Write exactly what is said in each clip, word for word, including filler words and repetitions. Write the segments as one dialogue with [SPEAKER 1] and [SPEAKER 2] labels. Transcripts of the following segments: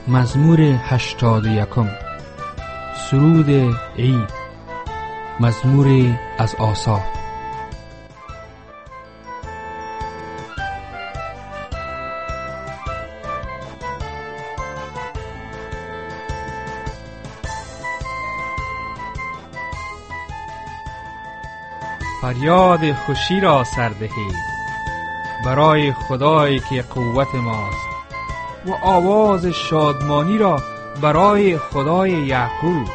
[SPEAKER 1] مزمور هشتاد و یکم. سرود عید. مزمور از آساف. فریاد خوشی را سردهید برای خدایی که قوت ماست، و آواز شادمانی را برای خدای یعقوب.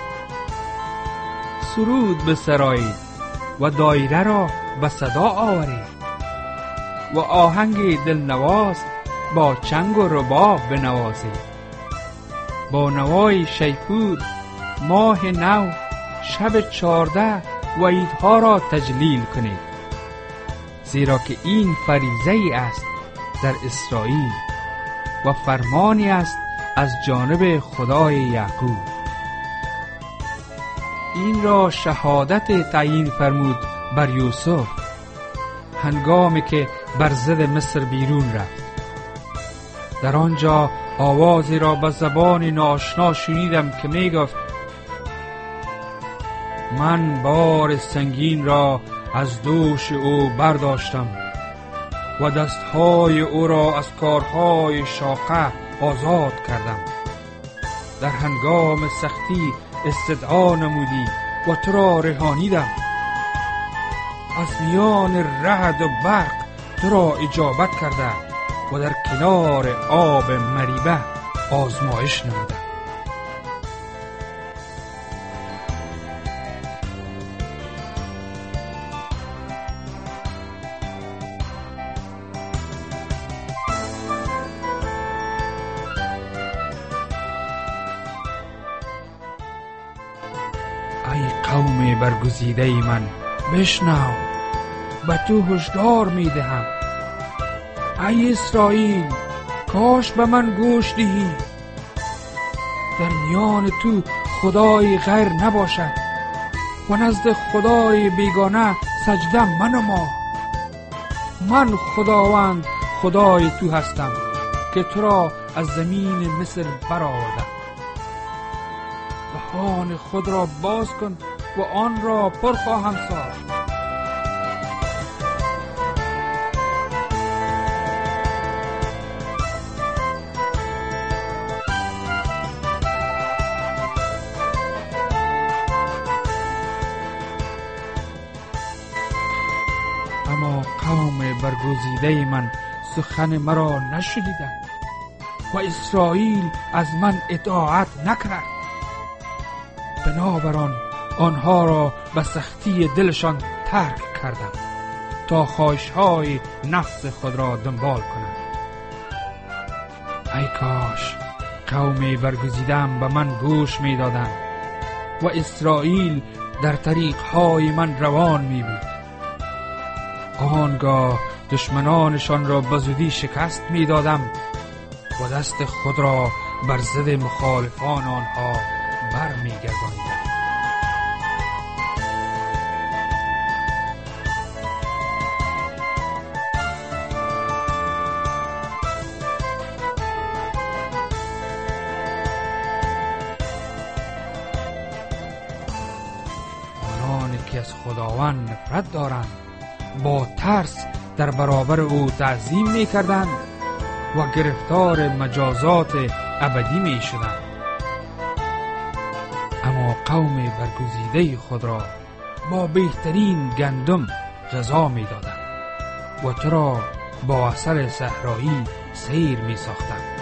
[SPEAKER 1] سرود بسرایید و دایره را به صدا آورید، و آهنگ دلنواز با چنگ و رباب بنوازید. با نوای شیپور ماه نو شب چارده و عیدها را تجلیل کنید، زیرا که این فریضه ای است در اسرائیل و فرمانی است از جانب خدای یعقوب. این را شهادت تعیین فرمود بر یوسف هنگامی که بر ضد مصر بیرون رفت. در آنجا آوازی را به زبان ناآشنا شنیدم که می گفت: من بار سنگین را از دوش او برداشتم و دستهای او را از کارهای شاقه آزاد کردم. در هنگام سختی استدعا نمودی و تو را رهانیدم. از میان رعد و برق تو را اجابت کرده و در کنار آب مریبه آزمایش نمودم. ای قوم برگزیده من، بشنو، به تو هشدار می دهم. ای اسرائیل، کاش به من گوش دهی. در میان تو خدای غیر نباشد و نزد خدای بیگانه سجده منما. من خداوند خدای تو هستم که تو را از زمین مصر برآوردم. دهان خود را باز کن و آن را پر خواهم ساخت. اما قوم برگزیده من سخن مرا نشنیدند و اسرائیل از من اطاعت نکرد. بنابراین آنها را به سختی دلشان ترک کردم تا خواهش‌های نفس خود را دنبال کنند. ای کاش قومی برگزیده‌ام به من گوش می دادند و اسرائیل در طریق‌های من روان می بود. آنگاه دشمنانشان را به زودی شکست می دادم و دست خود را بر ضد مخالفان آنها بر می گرداندم. آنانی که از خداوند نفرت دارند با ترس در برابر او تعظیم می کردند و گرفتار مجازات ابدی می شدند. اما قوم برگزیده خود را با بهترین گندم غذا می دادند و تو را با اثر صحرایی سیر می ساختند.